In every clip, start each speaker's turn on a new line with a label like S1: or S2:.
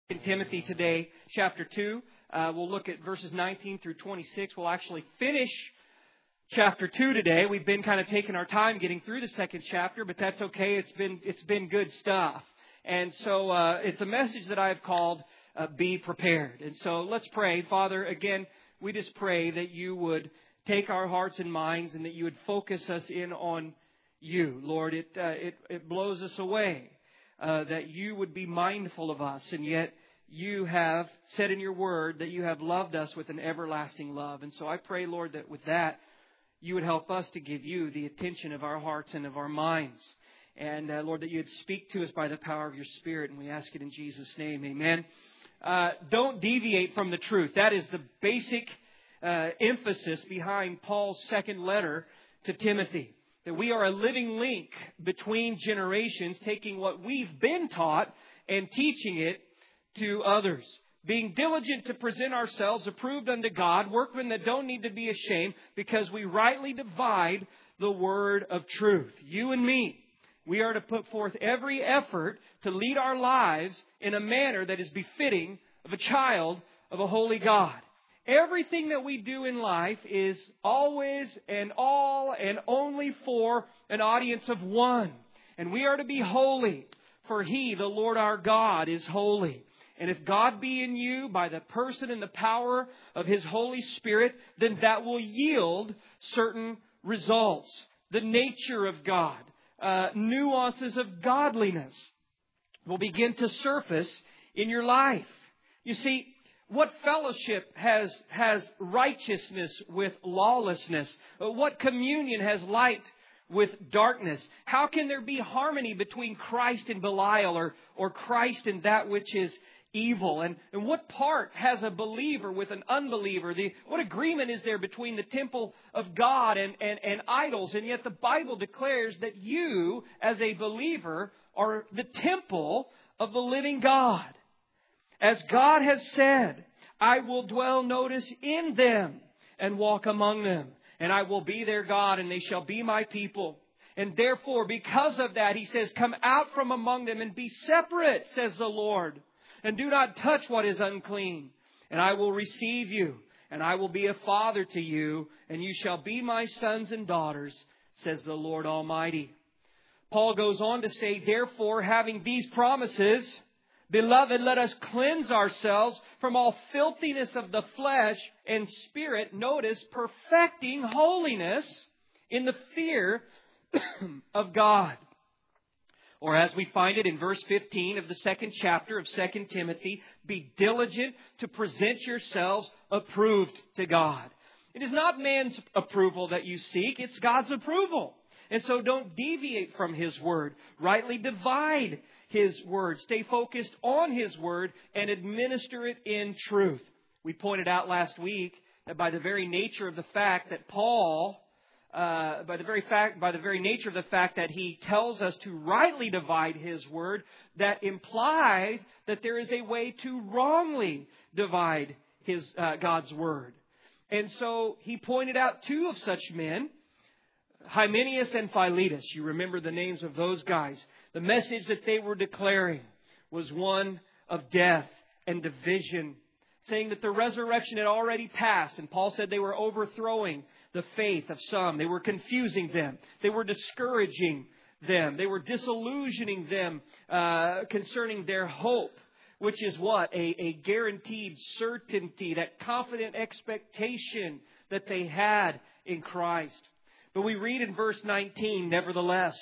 S1: In Timothy today, chapter 2. We'll look at verses 19 through 26. We'll actually finish chapter 2 today. We've been kind of taking our time getting through the second chapter, but that's okay. It's been good stuff. And so it's a message that I've called Be Prepared. And so let's pray. Father, again, we just pray that you would take our hearts and minds and that you would focus us in on you. Lord, it blows us away. That you would be mindful of us, and yet you have said in your word that you have loved us with an everlasting love. And so I pray, Lord, that with that, you would help us to give you the attention of our hearts and of our minds. And Lord, that you would speak to us by the power of your Spirit, and we ask it in Jesus' name. Amen. Don't deviate from the truth. That is the basic emphasis behind Paul's second letter to Timothy. That we are a living link between generations, taking what we've been taught and teaching it to others. Being diligent to present ourselves approved unto God, workmen that don't need to be ashamed, because we rightly divide the word of truth. You and me, we are to put forth every effort to lead our lives in a manner that is befitting of a child of a holy God. Everything that we do in life is always and all and only for an audience of one. And we are to be holy, for He, the Lord our God, is holy. And if God be in you by the person and the power of His Holy Spirit, then that will yield certain results. The nature of God, nuances of godliness will begin to surface in your life. You see, what fellowship has righteousness with lawlessness? What communion has light with darkness? How can there be harmony between Christ and Belial or Christ and that which is evil? And what part has a believer with an unbeliever? What agreement is there between the temple of God and idols? And yet the Bible declares that you, as a believer, are the temple of the living God. As God has said, I will dwell, notice, in them and walk among them. And I will be their God, and they shall be my people. And therefore, because of that, He says, come out from among them and be separate, says the Lord. And do not touch what is unclean. And I will receive you, and I will be a father to you, and you shall be my sons and daughters, says the Lord Almighty. Paul goes on to say, therefore, having these promises, beloved, let us cleanse ourselves from all filthiness of the flesh and spirit. Notice, perfecting holiness in the fear of God. Or as we find it in verse 15 of the second chapter of 2 Timothy, be diligent to present yourselves approved to God. It is not man's approval that you seek, it's God's approval. And so don't deviate from His word. Rightly divide His word. Stay focused on His word and administer it in truth. We pointed out last week that by the very nature of the fact that Paul, by the very nature of the fact that he tells us to rightly divide His word, that implies that there is a way to wrongly divide God's word. And so he pointed out two of such men, Hymenaeus and Philetus. You remember the names of those guys. The message that they were declaring was one of death and division, saying that the resurrection had already passed. And Paul said they were overthrowing the faith of some. They were confusing them. They were discouraging them. They were disillusioning them concerning their hope, which is what? A guaranteed certainty, that confident expectation that they had in Christ. But we read in verse 19, nevertheless,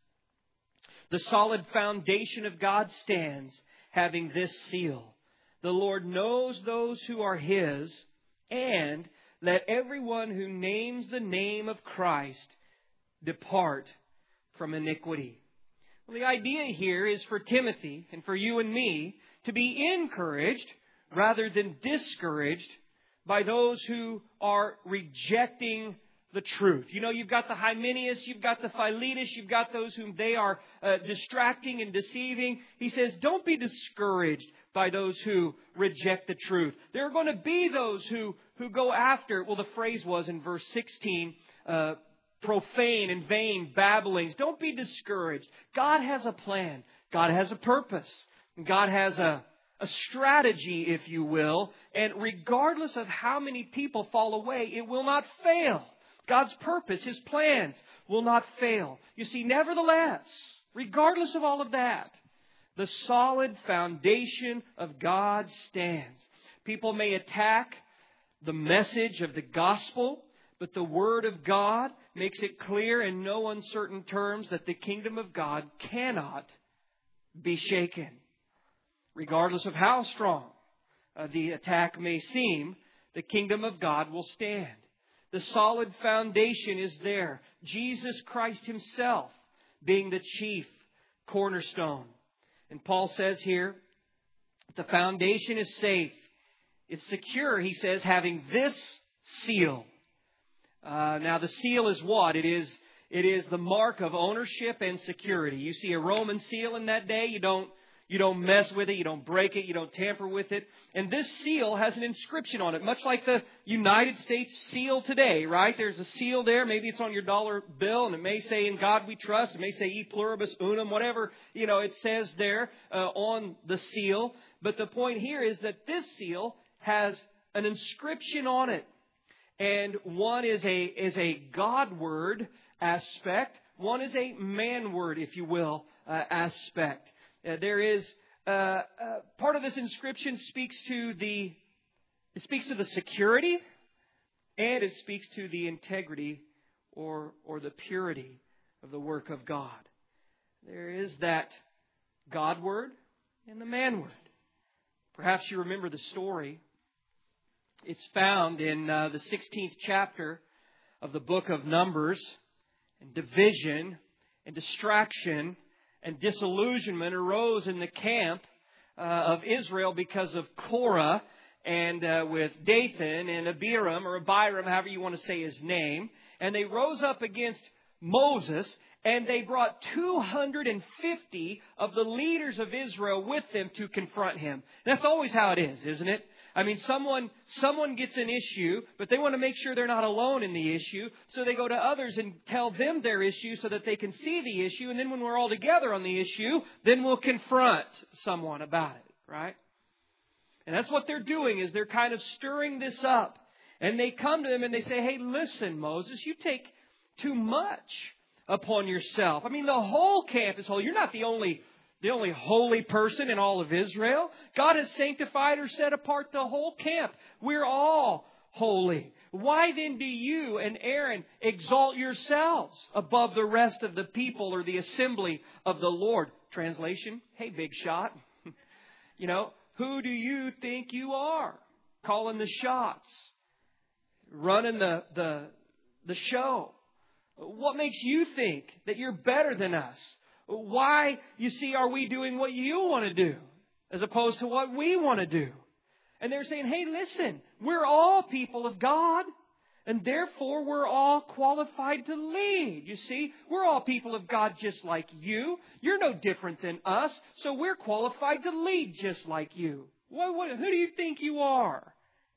S1: the solid foundation of God stands, having this seal. The Lord knows those who are His, and let everyone who names the name of Christ depart from iniquity. Well, the idea here is for Timothy and for you and me to be encouraged rather than discouraged by those who are rejecting the truth. You know, you've got the Hymenaeus, you've got the Philetus, you've got those whom they are distracting and deceiving. He says, don't be discouraged by those who reject the truth. There are going to be those who go after, well, the phrase was in verse 16, profane and vain babblings. Don't be discouraged. God has a plan. God has a purpose. And God has a a strategy, if you will. And regardless of how many people fall away, it will not fail. God's purpose, His plans will not fail. You see, nevertheless, regardless of all of that, the solid foundation of God stands. People may attack the message of the gospel, but the Word of God makes it clear in no uncertain terms that the kingdom of God cannot be shaken. Regardless of how strong the attack may seem, the kingdom of God will stand. The solid foundation is there. Jesus Christ Himself being the chief cornerstone. And Paul says here, the foundation is safe. It's secure, he says, having this seal. Now the seal is what? It is the mark of ownership and security. You see a Roman seal in that day, you don't mess with it, you don't break it, you don't tamper with it. And this seal has an inscription on it, much like the United States seal today, right? There's a seal there, maybe it's on your dollar bill, and it may say, "In God we trust," it may say, "E pluribus unum," whatever, it says there on the seal. But the point here is that this seal has an inscription on it. And one is a God word aspect, one is a man word, if you will, aspect. There is part of this inscription speaks to the security, and it speaks to the integrity or the purity of the work of God. There is that God word and the man word. Perhaps you remember the story. It's found in the 16th chapter of the book of Numbers. And division and distraction and disillusionment arose in the camp of Israel because of Korah and with Dathan and Abiram, or Abiram, however you want to say his name. And they rose up against Moses, and they brought 250 of the leaders of Israel with them to confront him. That's always how it is, isn't it? I mean, someone gets an issue, but they want to make sure they're not alone in the issue. So they go to others and tell them their issue so that they can see the issue. And then when we're all together on the issue, then we'll confront someone about it, right? And that's what they're doing, is they're kind of stirring this up. And they come to them and they say, "Hey, listen, Moses, you take too much upon yourself. I mean, the whole camp is holy. You're not the only holy person in all of Israel. God has sanctified or set apart the whole camp. We're all holy. Why then do you and Aaron exalt yourselves above the rest of the people or the assembly of the Lord?" Translation, "Hey, big shot. Who do you think you are? Calling the shots, running the show. What makes you think that you're better than us? Why, you see, are we doing what you want to do as opposed to what we want to do?" And they're saying, "Hey, listen, we're all people of God, and therefore we're all qualified to lead. You see, we're all people of God just like you. You're no different than us, so we're qualified to lead just like you. Who do you think you are?"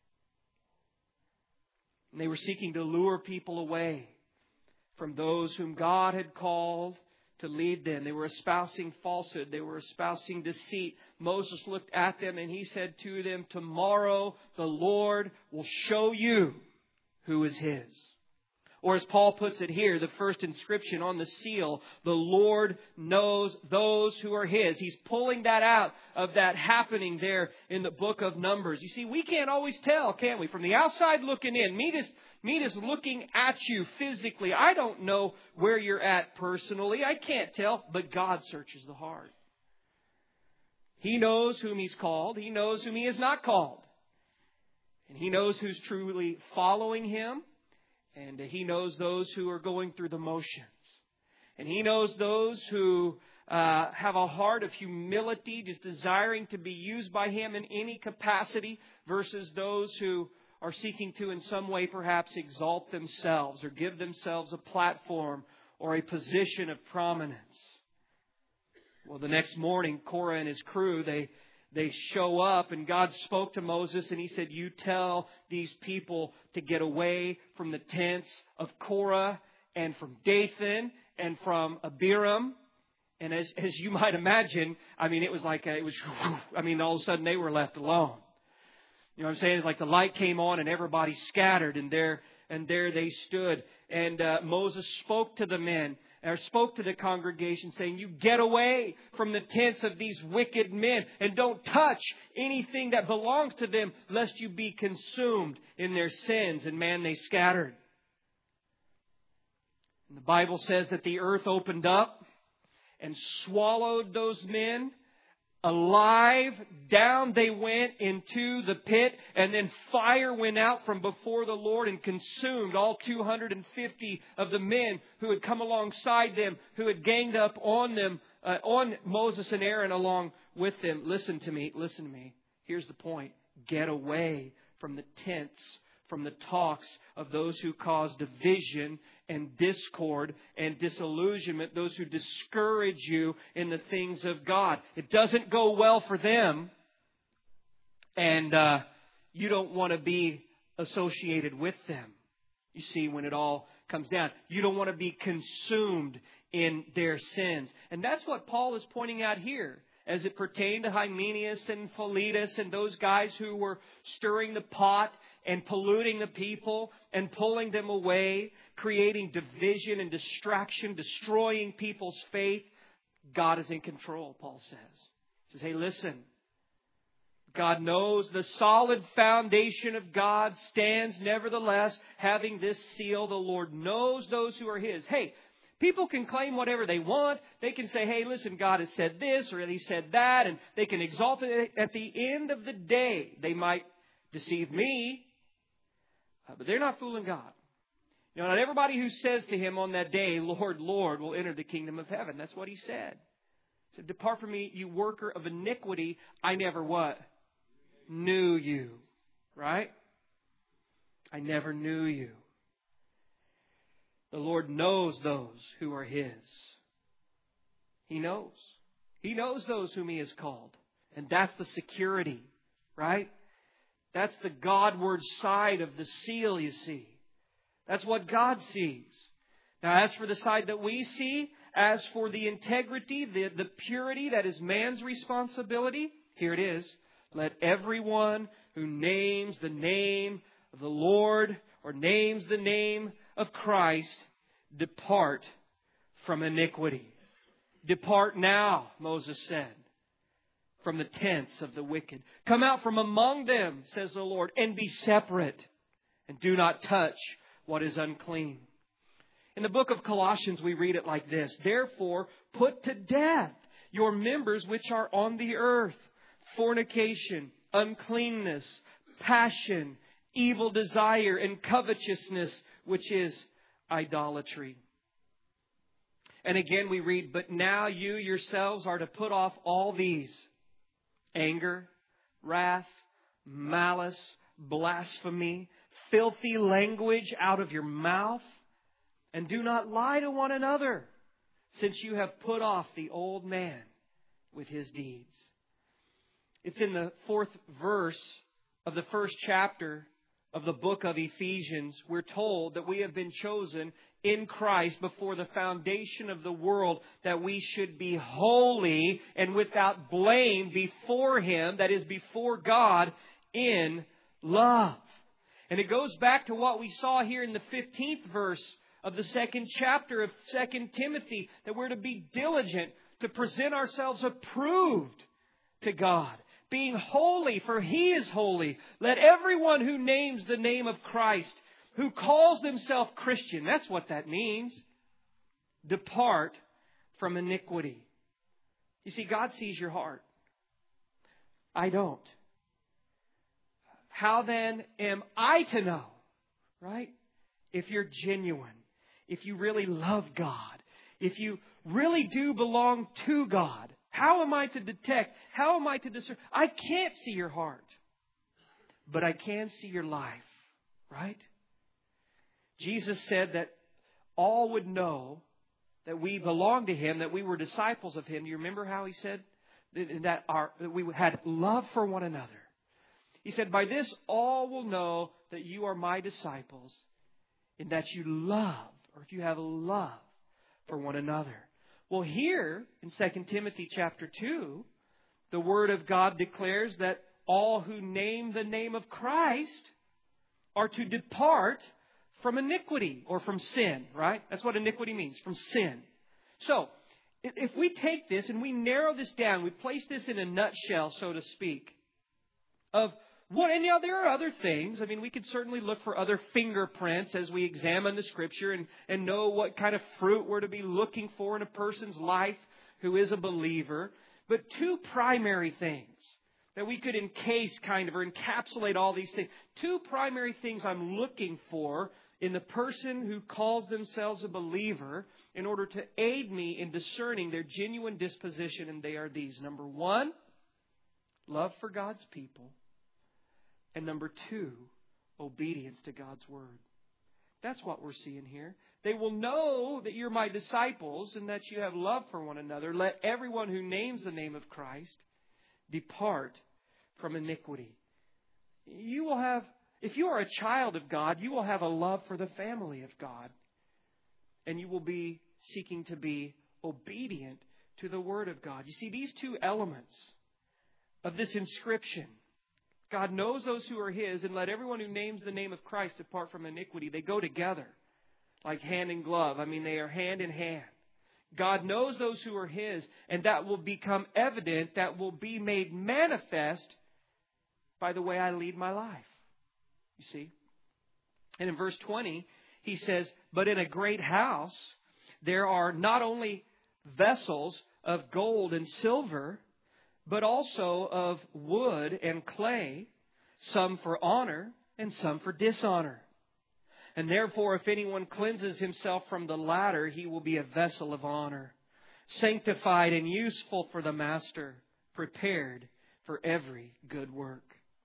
S1: And they were seeking to lure people away from those whom God had called to lead them. They were espousing falsehood. They were espousing deceit. Moses looked at them and he said to them, "Tomorrow the Lord will show you who is His." Or as Paul puts it here, the first inscription on the seal, "The Lord knows those who are His." He's pulling that out of that happening there in the book of Numbers. You see, we can't always tell, can we? From the outside looking in, me just looking at you physically. I don't know where you're at personally. I can't tell, but God searches the heart. He knows whom He's called. He knows whom He has not called. And He knows who's truly following Him. And He knows those who are going through the motions. And He knows those who have a heart of humility, just desiring to be used by Him in any capacity, versus those who are seeking to in some way perhaps exalt themselves or give themselves a platform or a position of prominence. Well, the next morning, Korah and his crew, they show up, and God spoke to Moses and He said, "You tell these people to get away from the tents of Korah and from Dathan and from Abiram." And as you might imagine, I mean, it was like, all of a sudden they were left alone. You know what I'm saying? It's like the light came on and everybody scattered, and there they stood. And Moses spoke to the men, or spoke to the congregation, saying, "You get away from the tents of these wicked men, and don't touch anything that belongs to them, lest you be consumed in their sins." And man, they scattered. And the Bible says that the earth opened up and swallowed those men alive. Down they went into the pit, and then fire went out from before the Lord and consumed all 250 of the men who had come alongside them, who had ganged up on them, on Moses and Aaron along with them. Listen to me. Here's the point. Get away from the tents, from the talks of those who cause division and discord and disillusionment, those who discourage you in the things of God. It doesn't go well for them, and you don't want to be associated with them. You see, when it all comes down, you don't want to be consumed in their sins. And that's what Paul is pointing out here, as it pertained to Hymenaeus and Philetus and those guys who were stirring the pot and polluting the people and pulling them away, creating division and distraction, destroying people's faith. God is in control, Paul says. He says, hey, listen. God knows the solid foundation of God stands nevertheless, having this seal. The Lord knows those who are His. Hey, people can claim whatever they want. They can say, hey, listen, God has said this or He said that, and they can exalt it. At the end of the day, they might deceive me, but they're not fooling God. You know, not everybody who says to Him on that day, Lord, Lord, will enter the kingdom of heaven. That's what He said. He said, depart from me, you worker of iniquity. I never what? Knew you. Right? I never knew you. The Lord knows those who are His. He knows. He knows those whom He has called. And that's the security, right? That's the Godward side of the seal, you see. That's what God sees. Now, as for the side that we see, as for the integrity, the purity that is man's responsibility, here it is. Let everyone who names the name of the Lord or names the name of Christ depart from iniquity. Depart now, Moses said, from the tents of the wicked. Come out from among them, says the Lord, and be separate, and do not touch what is unclean. In the book of Colossians, we read it like this. Therefore, put to death your members which are on the earth: fornication, uncleanness, passion, evil desire, and covetousness, which is idolatry. And again we read, but now you yourselves are to put off all these: anger, wrath, malice, blasphemy, filthy language out of your mouth. And do not lie to one another, since you have put off the old man with his deeds. It's in the 4th verse of the 1st chapter of the book of Ephesians. We're told that we have been chosen in Christ before the foundation of the world, that we should be holy and without blame before Him, that is, before God, in love. And it goes back to what we saw here in the 15th verse of the 2nd chapter of 2 Timothy, that we're to be diligent to present ourselves approved to God, being holy, for He is holy. Let everyone who names the name of Christ, who calls themselves Christian, that's what that means, depart from iniquity. You see, God sees your heart. I don't. How then am I to know, right? If you're genuine, if you really love God, if you really do belong to God, how am I to detect? How am I to discern? I can't see your heart, but I can see your life, right? Jesus said that all would know that we belong to Him, that we were disciples of Him. Do you remember how He said that we had love for one another? He said, by this all will know that you are my disciples, in that you love, or if you have love for one another. Well, here in 2 Timothy chapter 2, the Word of God declares that all who name the name of Christ are to depart from iniquity or from sin, right? That's what iniquity means, from sin. So, if we take this and we narrow this down, we place this in a nutshell, so to speak, of what, and there are other things. I mean, we could certainly look for other fingerprints as we examine the Scripture and know what kind of fruit we're to be looking for in a person's life who is a believer. But two primary things that we could encase kind of or encapsulate all these things. Two primary things I'm looking for in the person who calls themselves a believer in order to aid me in discerning their genuine disposition, and they are these. Number one, love for God's people. And number two, obedience to God's Word. That's what we're seeing here. They will know that you're my disciples and that you have love for one another. Let everyone who names the name of Christ depart from iniquity. You will have, if you are a child of God, you will have a love for the family of God. And you will be seeking to be obedient to the Word of God. You see, these two elements of this inscription, God knows those who are His, and let everyone who names the name of Christ depart from iniquity. They go together like hand in glove. I mean, they are hand in hand. God knows those who are His, and that will become evident, that will be made manifest by the way I lead my life. You see? And in verse 20, he says, but in a great house there are not only vessels of gold and silver, but also of wood and clay, some for honor and some for dishonor. And therefore, if anyone cleanses himself from the latter, he will be a vessel of honor, sanctified and useful for the master, prepared for every good work.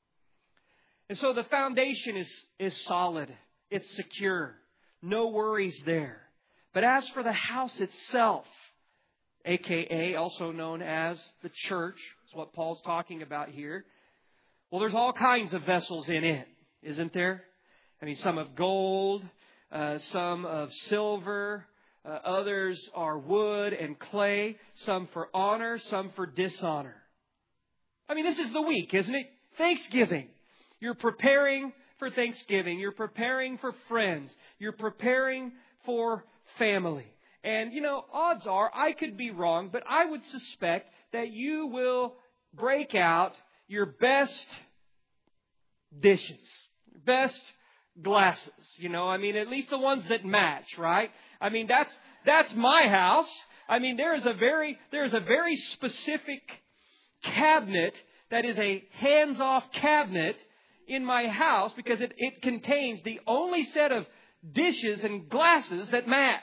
S1: And so the foundation is solid. It's secure. No worries there. But as for the house itself, a.k.a. also known as the church, is what Paul's talking about here. Well, there's all kinds of vessels in it, isn't there? I mean, some of gold, some of silver, others are wood and clay, some for honor, some for dishonor. I mean, this is the week, isn't it? Thanksgiving. You're preparing for Thanksgiving. You're preparing for friends. You're preparing for family. And, odds are, I could be wrong, but I would suspect that you will break out your best dishes, best glasses, at least the ones that match, right? I mean, that's my house. I mean, there is a very specific cabinet that is a hands-off cabinet in my house because it contains the only set of dishes and glasses that match.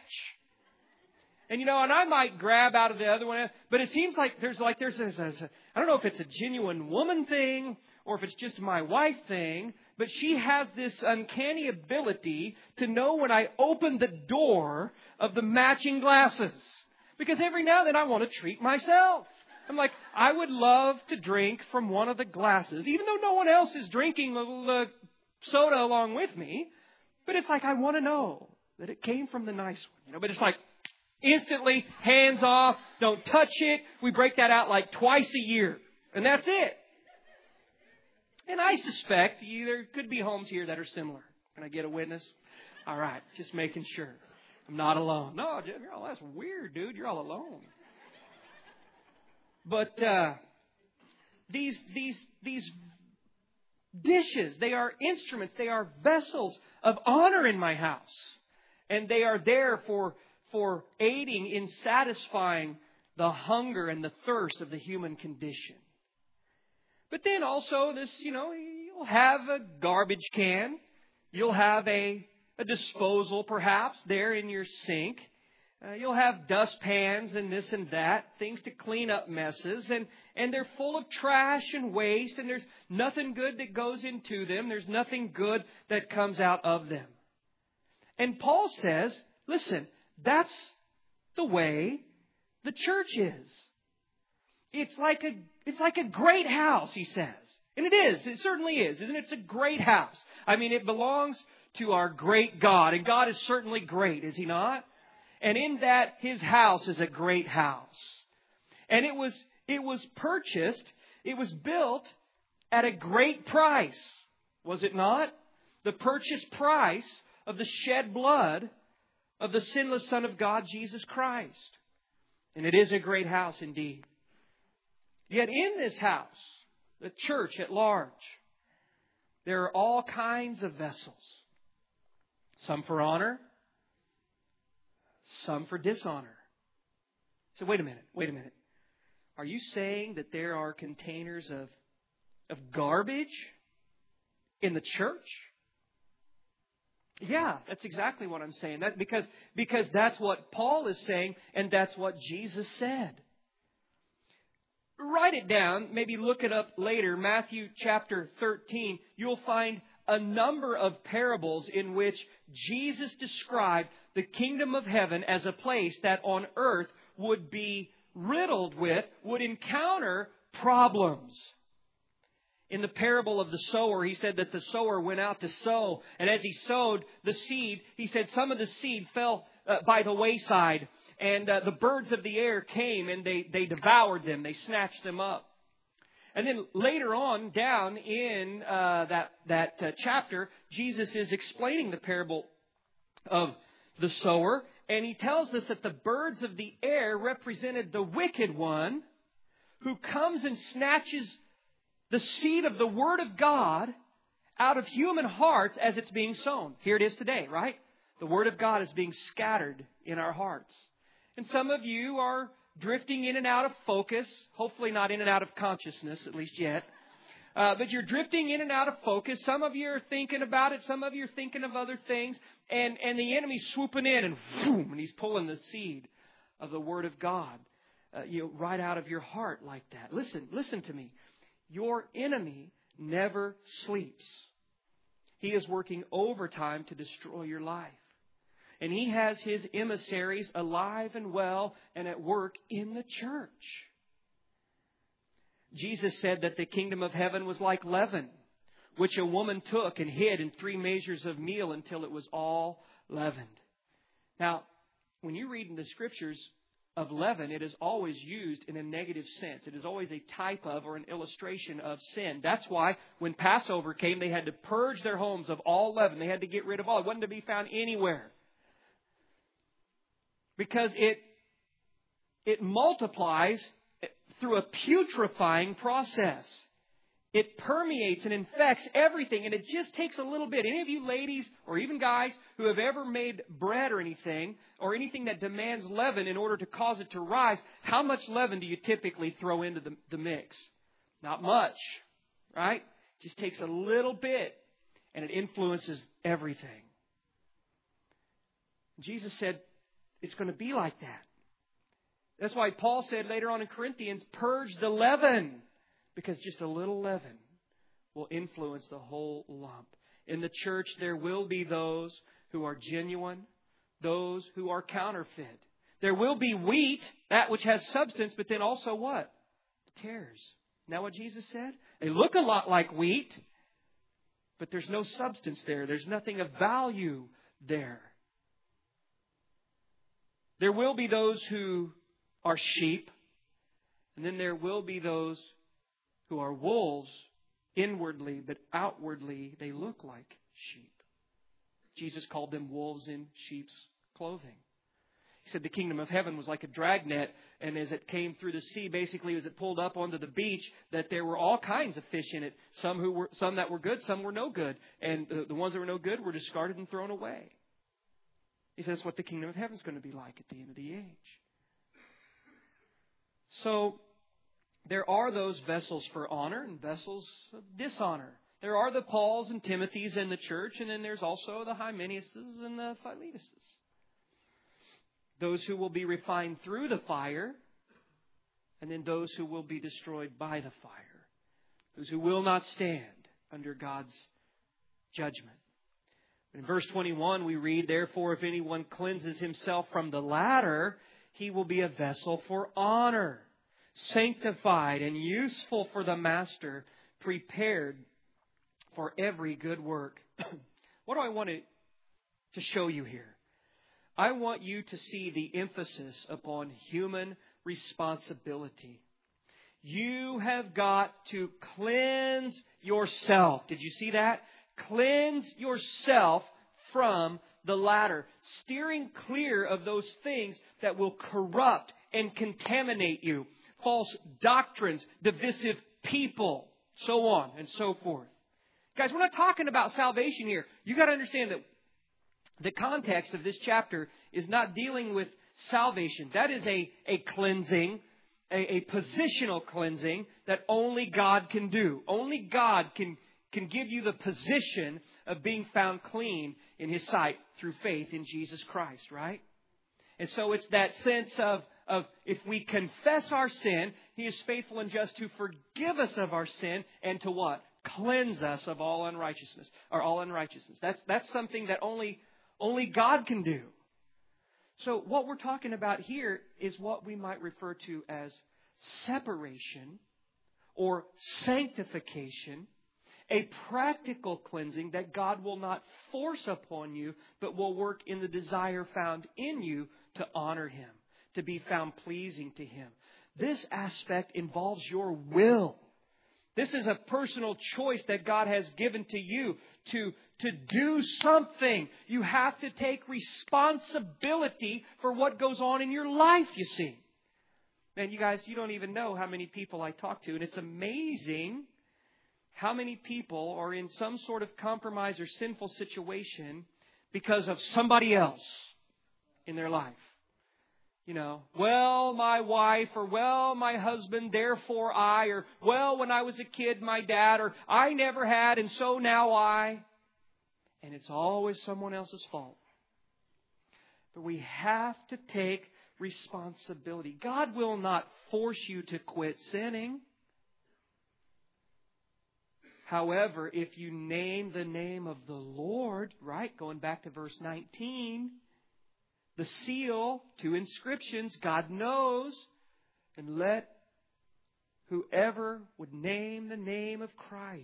S1: And and I might grab out of the other one, but it seems like there's I don't know if it's a genuine woman thing or if it's just my wife thing, but she has this uncanny ability to know when I open the door of the matching glasses. Because every now and then I want to treat myself. I'm like, I would love to drink from one of the glasses, even though no one else is drinking the soda along with me. But it's like, I want to know that it came from the nice one, but it's like, instantly, hands off, don't touch it. We break that out like twice a year. And that's it. And I suspect there could be homes here that are similar. Can I get a witness? All right, just making sure. I'm not alone. No, that's weird, dude. You're all alone. But these dishes, they are instruments. They are vessels of honor in my house. And they are there for aiding in satisfying the hunger and the thirst of the human condition. But then also this, you'll have a garbage can. You'll have a disposal perhaps there in your sink. You'll have dustpans and this and that, things to clean up messes. And they're full of trash and waste, and there's nothing good that goes into them. There's nothing good that comes out of them. And Paul says, listen, that's the way the church is. It's like a great house, he says. And it is. It certainly is. Isn't it? It's a great house. I mean, it belongs to our great God. And God is certainly great, is He not? And in that, His house is a great house. And it was purchased, it was built at a great price, was it not? The purchase price of the shed blood of the sinless Son of God, Jesus Christ. And it is a great house indeed. Yet in this house, the church at large, there are all kinds of vessels. Some for honor, some for dishonor. So wait a minute. Are you saying that there are containers of garbage in the church? Yeah, that's exactly what I'm saying. Because that's what Paul is saying, and that's what Jesus said. Write it down, maybe look it up later. Matthew chapter 13, you'll find a number of parables in which Jesus described the kingdom of heaven as a place that on earth would be riddled with, would encounter problems. In the parable of the sower, He said that the sower went out to sow. And as he sowed the seed, He said some of the seed fell by the wayside. And the birds of the air came and they devoured them. They snatched them up. And then later on down in that chapter, Jesus is explaining the parable of the sower. And He tells us that the birds of the air represented the wicked one who comes and snatches the seed of the Word of God out of human hearts as it's being sown. Here it is today, right? The Word of God is being scattered in our hearts. And some of you are drifting in and out of focus. Hopefully not in and out of consciousness, at least yet. But you're drifting in and out of focus. Some of you are thinking about it. Some of you are thinking of other things. And the enemy's swooping in and boom, and he's pulling the seed of the Word of God right out of your heart like that. Listen to me. Your enemy never sleeps. He is working overtime to destroy your life. And he has his emissaries alive and well and at work in the church. Jesus said that the kingdom of heaven was like leaven, which a woman took and hid in 3 measures of meal until it was all leavened. Now, when you read in the Scriptures of leaven, it is always used in a negative sense. It is always a type of or an illustration of sin. That's why when Passover came, they had to purge their homes of all leaven. They had to get rid of all. It wasn't to be found anywhere. Because it multiplies through a putrefying process. It permeates and infects everything, and it just takes a little bit. Any of you ladies or even guys who have ever made bread or anything that demands leaven in order to cause it to rise, how much leaven do you typically throw into the mix? Not much, right? It just takes a little bit, and it influences everything. Jesus said it's going to be like that. That's why Paul said later on in Corinthians, purge the leaven. Because just a little leaven will influence the whole lump. In the church, there will be those who are genuine, those who are counterfeit. There will be wheat, that which has substance, but then also what? The tares. Isn't that what Jesus said? They look a lot like wheat, but there's no substance there. There's nothing of value there. There will be those who are sheep, and then there will be those who are wolves inwardly, but outwardly they look like sheep. Jesus called them wolves in sheep's clothing. He said the kingdom of heaven was like a dragnet, and as it came through the sea, basically as it pulled up onto the beach, that there were all kinds of fish in it. Some that were good, some were no good. And the ones that were no good were discarded and thrown away. He says that's what the kingdom of heaven is going to be like at the end of the age. So there are those vessels for honor and vessels of dishonor. There are the Pauls and Timothys in the church, and then there's also the Hymenaeuses and the Philetuses. Those who will be refined through the fire, and then those who will be destroyed by the fire. Those who will not stand under God's judgment. In verse 21 we read, therefore if anyone cleanses himself from the latter, he will be a vessel for honor, sanctified and useful for the master, prepared for every good work. What do I want to show you here? I want you to see the emphasis upon human responsibility. You have got to cleanse yourself. Did you see that? Cleanse yourself from the latter, steering clear of those things that will corrupt and contaminate you. False doctrines, divisive people, so on and so forth. Guys, we're not talking about salvation here. You got to understand that the context of this chapter is not dealing with salvation. That is a cleansing, a positional cleansing that only God can do. Only God can give you the position of being found clean in His sight through faith in Jesus Christ, right? And so it's that sense of if we confess our sin, He is faithful and just to forgive us of our sin and to what? Cleanse us of all unrighteousness. That's something that only God can do. So what we're talking about here is what we might refer to as separation or sanctification, a practical cleansing that God will not force upon you, but will work in the desire found in you to honor Him, to be found pleasing to Him. This aspect involves your will. This is a personal choice that God has given to you to do something. You have to take responsibility for what goes on in your life, you see. And you guys, you don't even know how many people I talk to. And it's amazing how many people are in some sort of compromise or sinful situation because of somebody else in their life. You know, well, my wife, or well, my husband, therefore I, or well, when I was a kid, my dad, or I never had, and so now I. And it's always someone else's fault. But we have to take responsibility. God will not force you to quit sinning. However, if you name the name of the Lord, right, going back to verse 19, the seal, 2 inscriptions, God knows, and let whoever would name the name of Christ,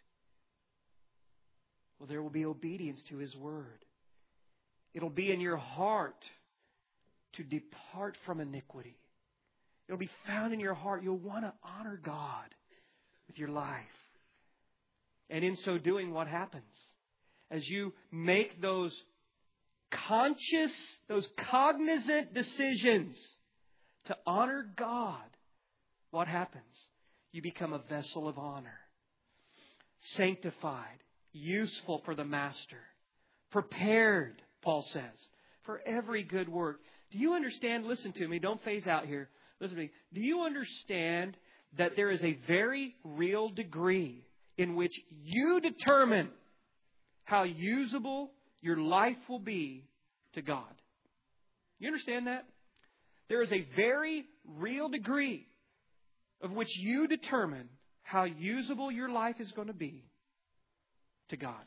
S1: well, there will be obedience to His word. It'll be in your heart to depart from iniquity. It'll be found in your heart. You'll want to honor God with your life. And in so doing, what happens? As you make those conscious, those cognizant decisions to honor God, what happens? You become a vessel of honor. Sanctified, useful for the Master. Prepared, Paul says, for every good work. Do you understand? Listen to me. Don't phase out here. Listen to me. Do you understand that there is a very real degree in which you determine how usable your life will be to God? You understand that? There is a very real degree of which you determine how usable your life is going to be to God.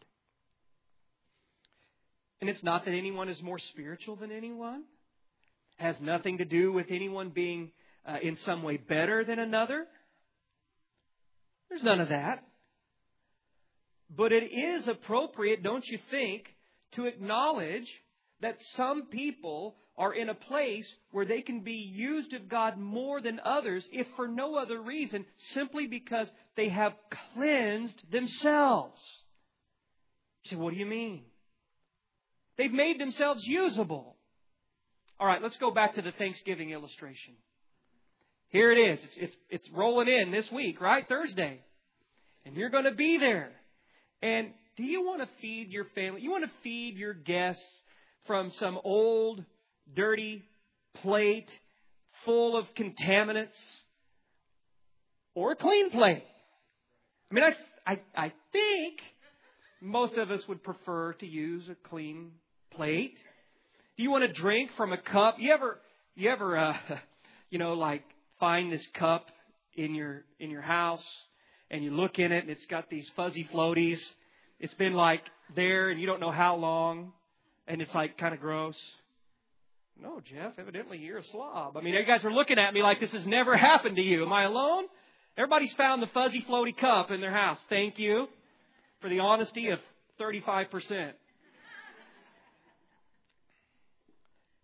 S1: And it's not that anyone is more spiritual than anyone. It has nothing to do with anyone being in some way better than another. There's none of that. But it is appropriate, don't you think, to acknowledge that some people are in a place where they can be used of God more than others, if for no other reason, simply because they have cleansed themselves. You say, what do you mean? They've made themselves usable. All right, let's go back to the Thanksgiving illustration. Here it is. It's rolling in this week, right? Thursday. And you're going to be there. And do you want to feed your family? You want to feed your guests from some old, dirty plate full of contaminants? Or a clean plate? I mean, I think most of us would prefer to use a clean plate. Do you want to drink from a cup? You ever like find this cup in your house and you look in it and it's got these fuzzy floaties. It's been like there and you don't know how long and it's like kind of gross. No, Jeff, evidently you're a slob. I mean, you guys are looking at me like this has never happened to you. Am I alone? Everybody's found the fuzzy floaty cup in their house. Thank you for the honesty of 35%.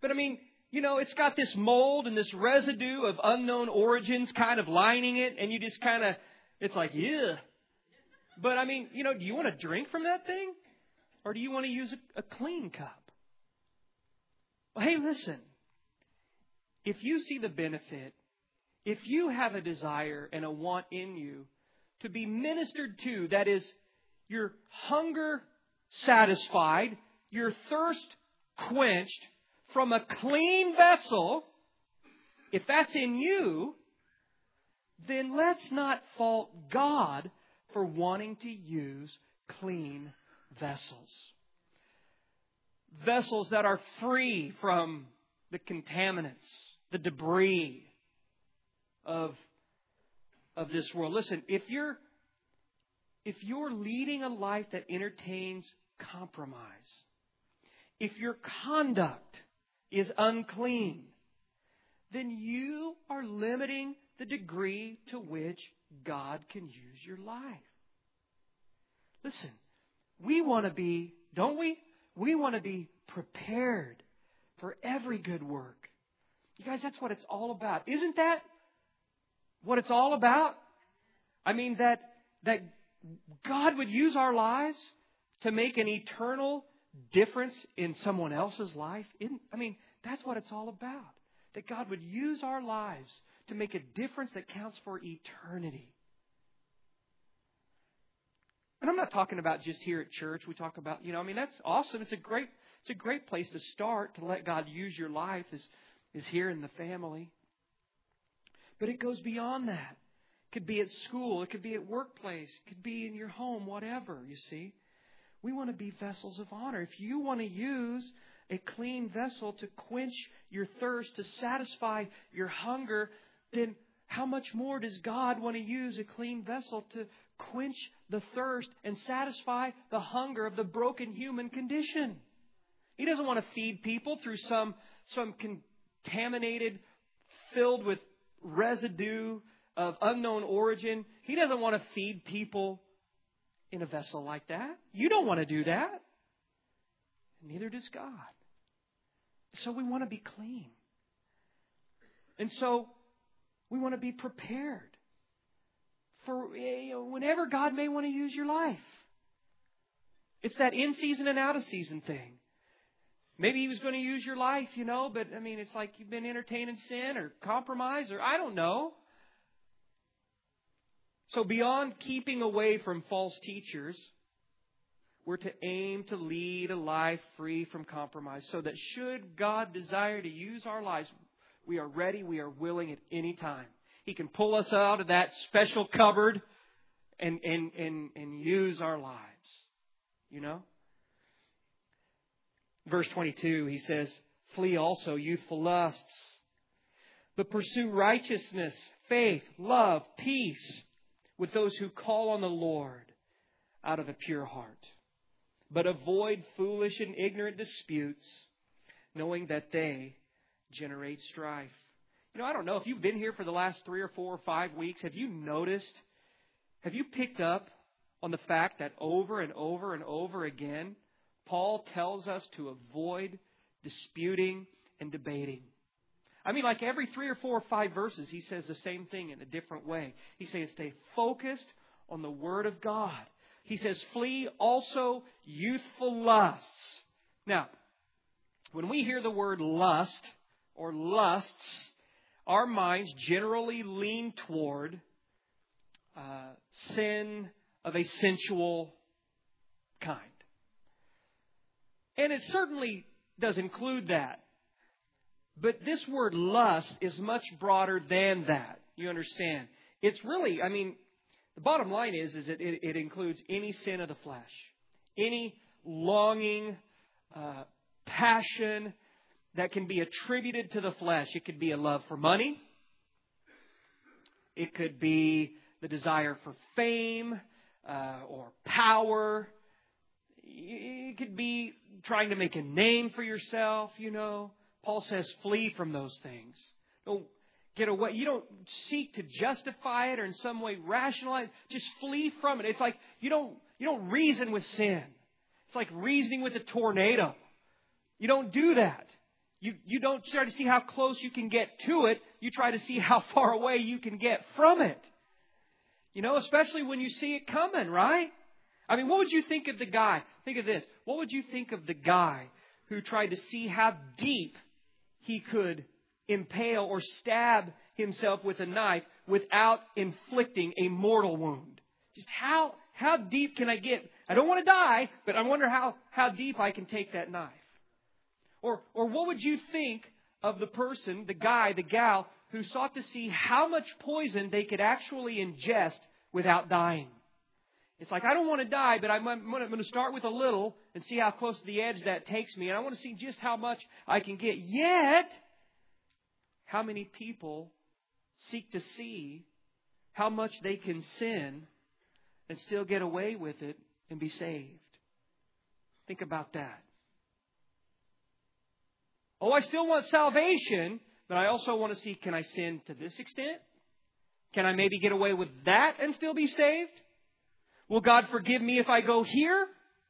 S1: But I mean, it's got this mold and this residue of unknown origins kind of lining it. And you just kind of, it's like, yeah. But I mean, do you want to drink from that thing? Or do you want to use a clean cup? Well, hey, listen. If you see the benefit, if you have a desire and a want in you to be ministered to, that is, your hunger satisfied, your thirst quenched from a clean vessel, if that's in you, then let's not fault God for wanting to use clean vessels. Vessels that are free from the contaminants, the debris of this world. Listen, if you're leading a life that entertains compromise, if your conduct is unclean, then you are limiting the degree to which God can use your life. Listen, we want to be, don't we? We want to be prepared for every good work. You guys, that's what it's all about. Isn't that what it's all about? I mean, that God would use our lives to make an eternal difference in someone else's life. That's what it's all about. That God would use our lives to make a difference that counts for eternity. And I'm not talking about just here at church. We talk about, that's awesome. It's a great place to start, to let God use your life is here in the family. But it goes beyond that. It could be at school. It could be at workplace. It could be in your home, whatever, you see. We want to be vessels of honor. If you want to use a clean vessel to quench your thirst, to satisfy your hunger, then how much more does God want to use a clean vessel to quench the thirst and satisfy the hunger of the broken human condition? He doesn't want to feed people through some contaminated, filled with residue of unknown origin. He doesn't want to feed people in a vessel like that. You don't want to do that. Neither does God. So we want to be clean. And so we want to be prepared for whenever God may want to use your life. It's that in season and out of season thing. Maybe He was going to use your life, but it's like you've been entertaining sin or compromise or I don't know. So beyond keeping away from false teachers, we're to aim to lead a life free from compromise so that should God desire to use our lives, we are ready, we are willing at any time. He can pull us out of that special cupboard and use our lives. Verse 22, he says, flee also youthful lusts, but pursue righteousness, faith, love, peace with those who call on the Lord out of a pure heart. But avoid foolish and ignorant disputes, knowing that they generate strife. I don't know if you've been here for the last 3 or 4 or 5 weeks. Have you picked up on the fact that over and over and over again, Paul tells us to avoid disputing and debating? Like every 3 or 4 or 5 verses, he says the same thing in a different way. He's saying stay focused on the Word of God. He says, flee also youthful lusts. Now, when we hear the word lust or lusts, our minds generally lean toward sin of a sensual kind. And it certainly does include that. But this word lust is much broader than that. You understand? It's really, the bottom line is that it includes any sin of the flesh, any longing, passion that can be attributed to the flesh. It could be a love for money. It could be the desire for fame or power. It could be trying to make a name for yourself, Paul says flee from those things. Don't get away. You don't seek to justify it or in some way rationalize. Just flee from it. It's like you don't reason with sin. It's like reasoning with a tornado. You don't do that. You don't try to see how close you can get to it. You try to see how far away you can get from it. Especially when you see it coming, right? I mean, what would you think of the guy? Think of this. What would you think of the guy who tried to see how deep he could impale or stab himself with a knife without inflicting a mortal wound? Just how deep can I get? I don't want to die, but I wonder how deep I can take that knife. Or what would you think of the person, the guy, the gal, who sought to see how much poison they could actually ingest without dying? It's like, I don't want to die, but I'm going to start with a little and see how close to the edge that takes me. And I want to see just how much I can get. Yet, how many people seek to see how much they can sin and still get away with it and be saved? Think about that. Oh, I still want salvation, but I also want to see, can I sin to this extent? Can I maybe get away with that and still be saved? Will God forgive me if I go here?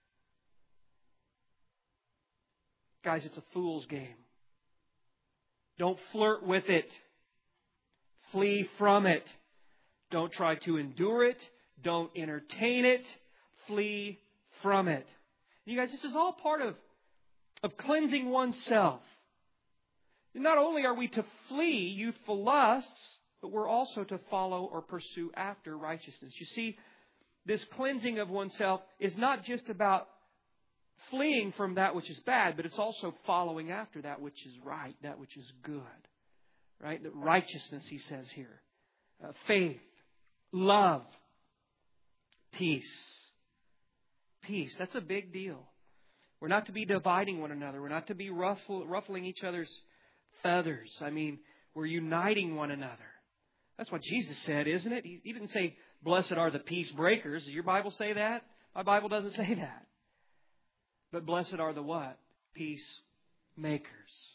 S1: Guys, it's a fool's game. Don't flirt with it. Flee from it. Don't try to endure it. Don't entertain it. Flee from it. You guys, this is all part of cleansing oneself. Not only are we to flee youthful lusts, but we're also to follow or pursue after righteousness. You see, this cleansing of oneself is not just about fleeing from that which is bad, but it's also following after that which is right, that which is good. Right? The righteousness, he says here. Faith, love, peace. Peace, that's a big deal. We're not to be dividing one another. We're not to be ruffling each other's feathers. I mean, we're uniting one another. That's what Jesus said, isn't it? He didn't say, blessed are the peace breakers. Does your Bible say that? My Bible doesn't say that. But blessed are the what? Peace makers.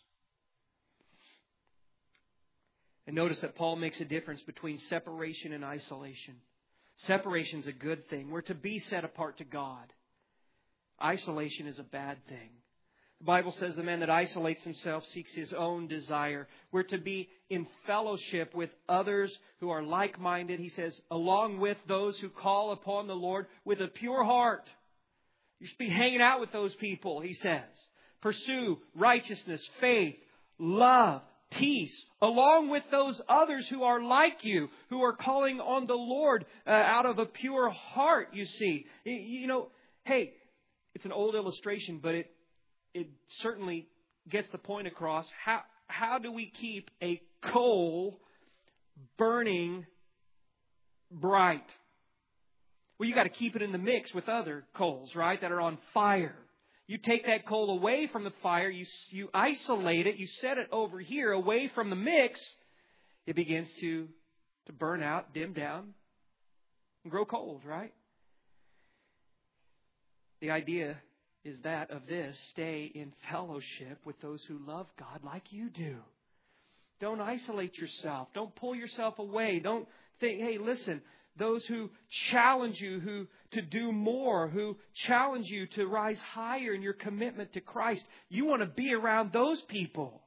S1: And notice that Paul makes a difference between separation and isolation. Separation is a good thing. We're to be set apart to God. Isolation is a bad thing. The Bible says the man that isolates himself seeks his own desire. We're to be in fellowship with others who are like-minded. He says, along with those who call upon the Lord with a pure heart. You should be hanging out with those people, he says. Pursue righteousness, faith, love, peace, along with those others who are like you, who are calling on the Lord out of a pure heart, you see. Hey, it's an old illustration, but it certainly gets the point across. How do we keep a coal burning bright? Well, you got to keep it in the mix with other coals, right, that are on fire. You take that coal away from the fire, you isolate it, you set it over here away from the mix, it begins to burn out, dim down, and grow cold, right? The idea is that of this: stay in fellowship with those who love God like you do. Don't isolate yourself. Don't pull yourself away. Don't think, hey, listen, those who challenge you who to do more, who challenge you to rise higher in your commitment to Christ, you want to be around those people.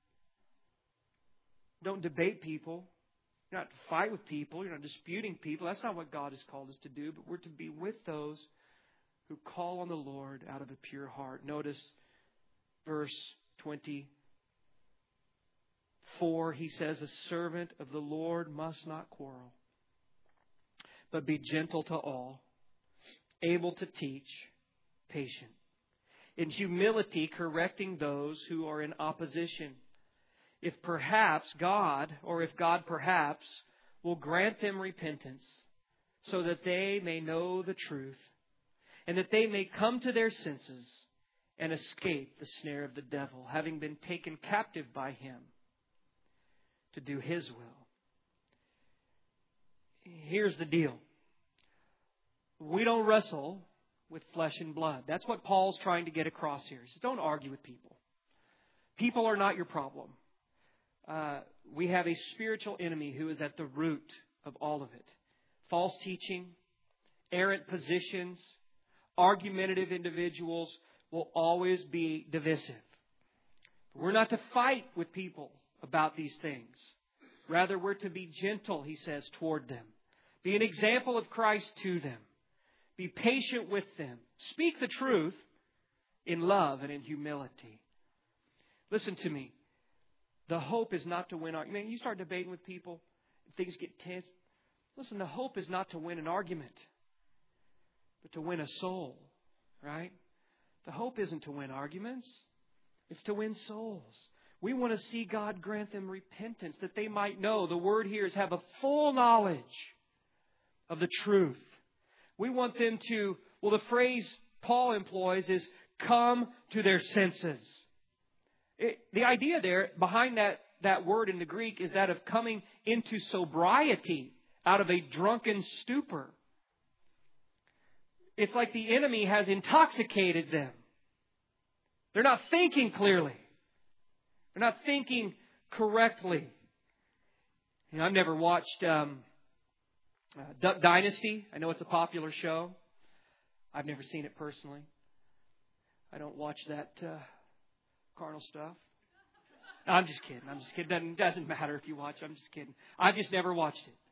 S1: Don't debate people. You're not to fight with people. You're not disputing people. That's not what God has called us to do, but we're to be with those who call on the Lord out of a pure heart. Notice verse 24. He says, a servant of the Lord must not quarrel, but be gentle to all, able to teach, patient, in humility correcting those who are in opposition. If God perhaps will grant them repentance, so that they may know the truth, and that they may come to their senses and escape the snare of the devil, having been taken captive by him to do his will. Here's the deal. We don't wrestle with flesh and blood. That's what Paul's trying to get across here. He says, don't argue with people. People are not your problem. We have a spiritual enemy who is at the root of all of it. False teaching, errant positions, argumentative individuals will always be divisive. We're not to fight with people about these things. Rather, we're to be gentle, he says, toward them. Be an example of Christ to them. Be patient with them. Speak the truth in love and in humility. Listen to me. The hope is not to win argument. You start debating with people, things get tense. Listen, the hope is not to win an argument, but to win a soul, right? The hope isn't to win arguments. It's to win souls. We want to see God grant them repentance, that they might know. The word here is have a full knowledge of the truth. We want them to, well, the phrase Paul employs is come to their senses. The idea there behind that word in the Greek is that of coming into sobriety out of a drunken stupor. It's like the enemy has intoxicated them. They're not thinking clearly. They're not thinking correctly. You know, I've never watched Duck Dynasty. I know it's a popular show. I've never seen it personally. I don't watch that carnal stuff. No, I'm just kidding. It doesn't matter if you watch. I'm just kidding. I've just never watched it.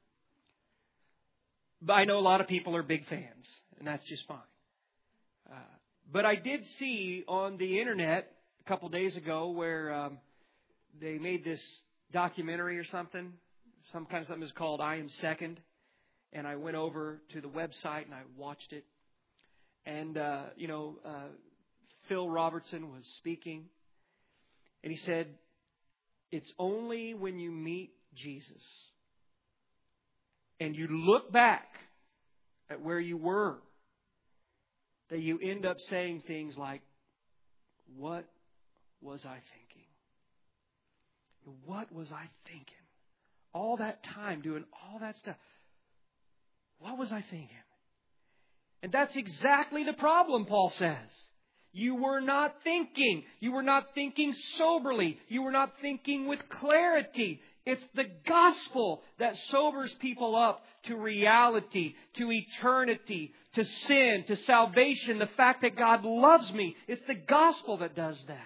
S1: But I know a lot of people are big fans, and that's just fine. But I did see on the internet a couple days ago where they made this documentary or something. Something is called I Am Second. And I went over to the website and I watched it. And, Phil Robertson was speaking. And he said, it's only when you meet Jesus and you look back at where you were that you end up saying things like, what was I thinking? What was I thinking? All that time doing all that stuff. What was I thinking? And that's exactly the problem, Paul says. You were not thinking. You were not thinking soberly. You were not thinking with clarity. It's the gospel that sobers people up to reality, to eternity, to sin, to salvation, the fact that God loves me. It's the gospel that does that.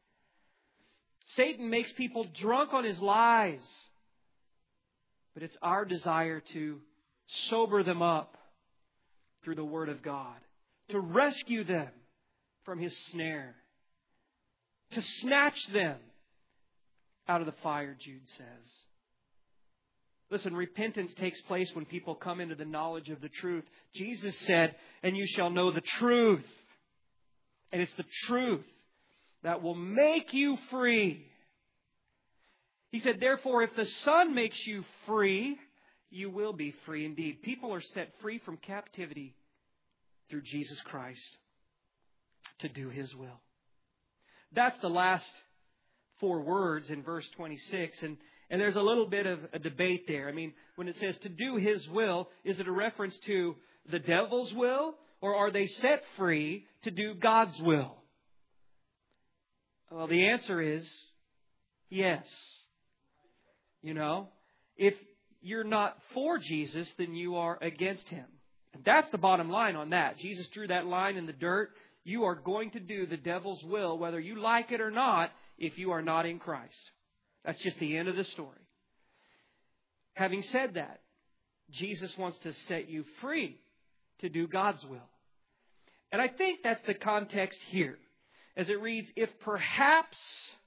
S1: Satan makes people drunk on his lies. But it's our desire to sober them up through the Word of God, to rescue them from his snare, to snatch them out of the fire, Jude says. Listen, repentance takes place when people come into the knowledge of the truth. Jesus said, and you shall know the truth. And it's the truth that will make you free. He said, therefore, if the Son makes you free, you will be free indeed. People are set free from captivity through Jesus Christ to do His will. That's the last 4 words in verse 26. And there's a little bit of a debate there. I mean, when it says to do His will, is it a reference to the devil's will? Or are they set free to do God's will? Well, the answer is yes. You know, if you're not for Jesus, then you are against Him. And that's the bottom line on that. Jesus drew that line in the dirt. You are going to do the devil's will, whether you like it or not, if you are not in Christ. That's just the end of the story. Having said that, Jesus wants to set you free to do God's will. And I think that's the context here. As it reads, if perhaps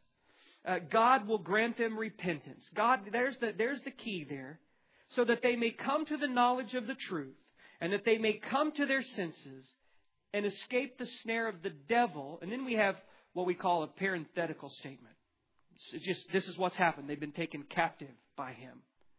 S1: God will grant them repentance. God, there's the key there. So that they may come to the knowledge of the truth. And that they may come to their senses and escape the snare of the devil. And then we have what we call a parenthetical statement. It's just, this is what's happened. They've been taken captive by him.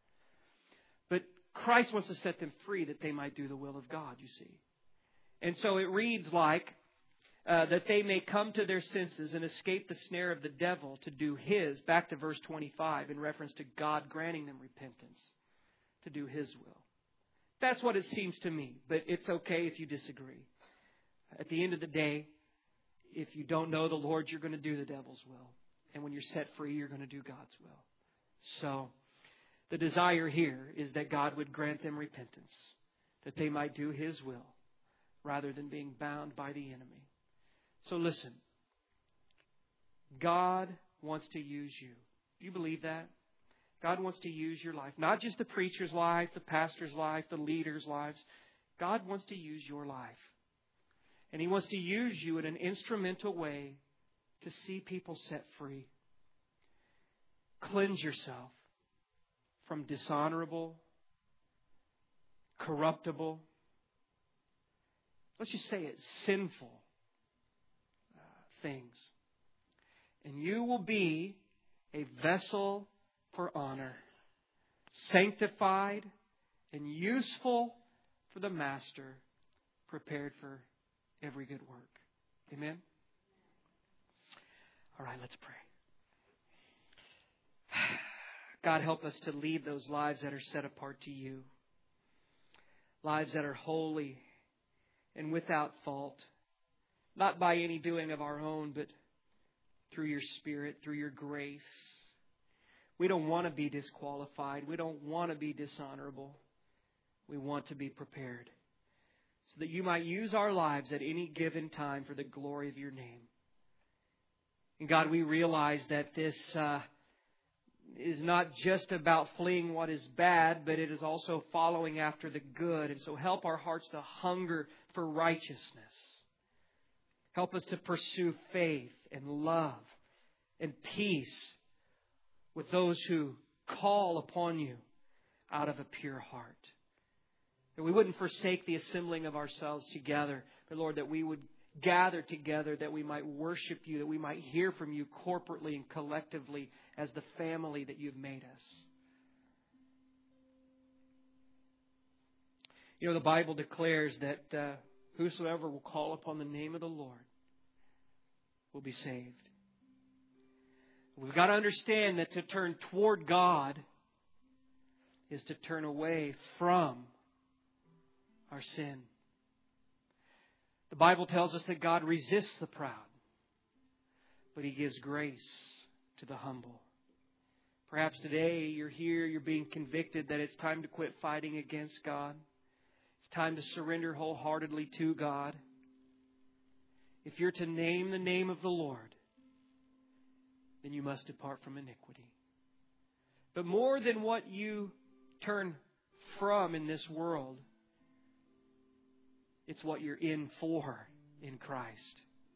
S1: But Christ wants to set them free that they might do the will of God, you see. And so it reads like, that they may come to their senses and escape the snare of the devil to do His, back to verse 25, in reference to God granting them repentance, to do His will. That's what it seems to me, but it's okay if you disagree. At the end of the day, if you don't know the Lord, you're going to do the devil's will. And when you're set free, you're going to do God's will. So, the desire here is that God would grant them repentance, that they might do His will, rather than being bound by the enemy. So listen, God wants to use you. Do you believe that? God wants to use your life. Not just the preacher's life, the pastor's life, the leader's lives. God wants to use your life. And He wants to use you in an instrumental way to see people set free. Cleanse yourself from dishonorable, corruptible, let's just say it, sinful things. And you will be a vessel for honor, sanctified and useful for the Master, prepared for every good work. Amen? All right, let's pray. God, help us to lead those lives that are set apart to You. Lives that are holy and without fault. Not by any doing of our own, but through Your Spirit, through Your grace. We don't want to be disqualified. We don't want to be dishonorable. We want to be prepared so that You might use our lives at any given time for the glory of Your name. And God, we realize that this is not just about fleeing what is bad, but it is also following after the good. And so help our hearts to hunger for righteousness. Help us to pursue faith and love and peace with those who call upon You out of a pure heart. That we wouldn't forsake the assembling of ourselves together, but Lord, that we would gather together, that we might worship You, that we might hear from You corporately and collectively as the family that You've made us. You know, the Bible declares that whosoever will call upon the name of the Lord will be saved. We've got to understand that to turn toward God is to turn away from our sin. The Bible tells us that God resists the proud, but He gives grace to the humble. Perhaps today you're here, you're being convicted that it's time to quit fighting against God. It's time to surrender wholeheartedly to God. If you're to name the name of the Lord, then you must depart from iniquity. But more than what you turn from in this world, it's what you're in for in Christ.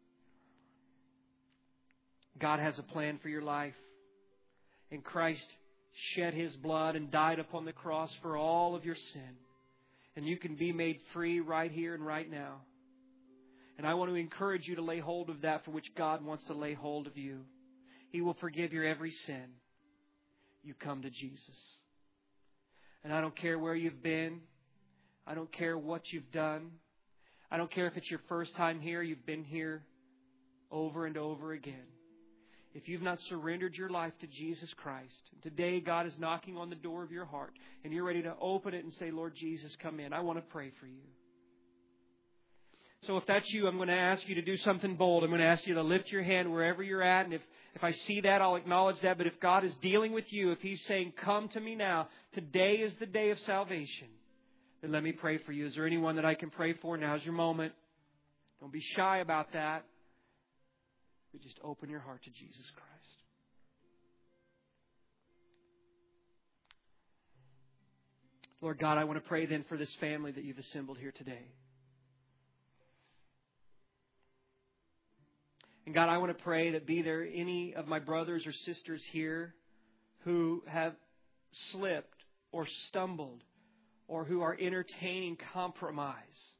S1: God has a plan for your life. And Christ shed His blood and died upon the cross for all of your sin. And you can be made free right here and right now. And I want to encourage you to lay hold of that for which God wants to lay hold of you. He will forgive your every sin. You come to Jesus. And I don't care where you've been. I don't care what you've done. I don't care if it's your first time here, you've been here over and over again. If you've not surrendered your life to Jesus Christ, today God is knocking on the door of your heart and you're ready to open it and say, Lord Jesus, come in. I want to pray for you. So if that's you, I'm going to ask you to do something bold. I'm going to ask you to lift your hand wherever you're at. And if I see that, I'll acknowledge that. But if God is dealing with you, if He's saying, come to me now, today is the day of salvation, then let me pray for you. Is there anyone that I can pray for? Now's your moment. Don't be shy about that. But just open your heart to Jesus Christ. Lord God, I want to pray then for this family that you've assembled here today. And God, I want to pray that be there any of my brothers or sisters here who have slipped or stumbled or who are entertaining compromise.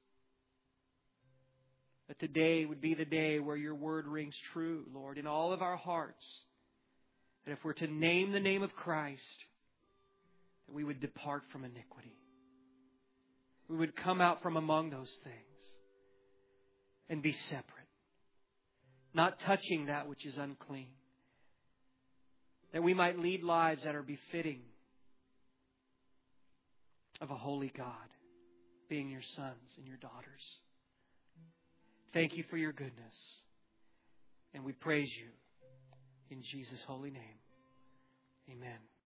S1: That today would be the day where your word rings true, Lord, in all of our hearts. That if we're to name the name of Christ, that we would depart from iniquity. We would come out from among those things and be separate. Not touching that which is unclean. That we might lead lives that are befitting of a holy God, being your sons and your daughters. Thank you for your goodness. And we praise you in Jesus' holy name. Amen.